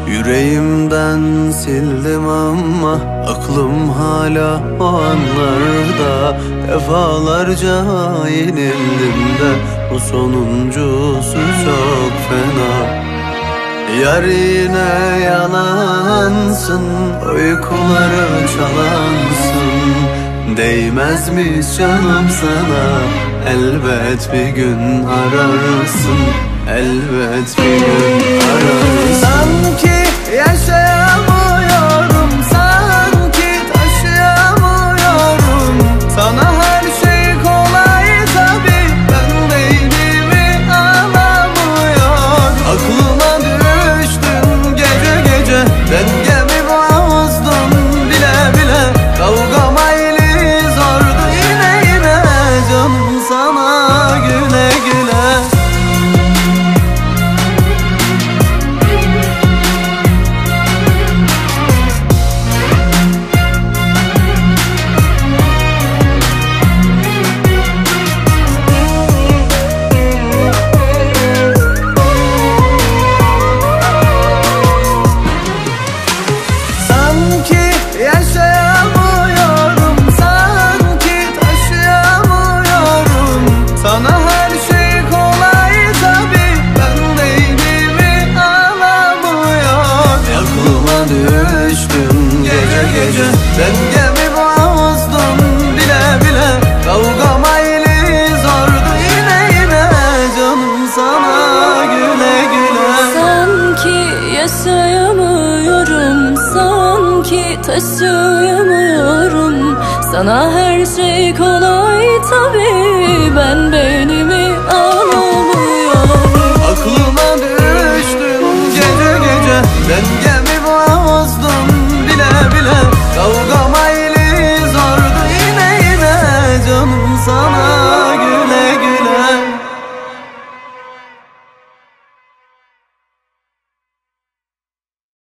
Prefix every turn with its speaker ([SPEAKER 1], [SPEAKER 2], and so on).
[SPEAKER 1] Yüreğimden sildim ama aklım hala o anlarda. Defalarca yenildim de bu sonuncusu çok fena. Yar yine yalansın, uykuları çalansın. Değmezmiş canım sana, elbet bir gün ararsın. Elbet bir gün ararsın. Sanki yaşayamıyorum, sanki taşıyamıyorum. Sana her şey kolay tabi, ben beynimi alamıyor. Aklıma düştün gece gece, dengemi bozdun bile bile. Kavgam hayli zordu yine yine, canım sana güle güle. Yaşayamıyorum, sanki taşıyamıyorum. Sana her şey kolay tabi, ben beynimi alamıyor. Aklıma düştün gece gece, dengemi bozdun bile bile. Kavgam hayli zordu yine yine, canım sana güle güle.
[SPEAKER 2] Sanki yaşayamıyorum, sanki taşıyamıyorum. Sana her şey kolay tabi, ben benim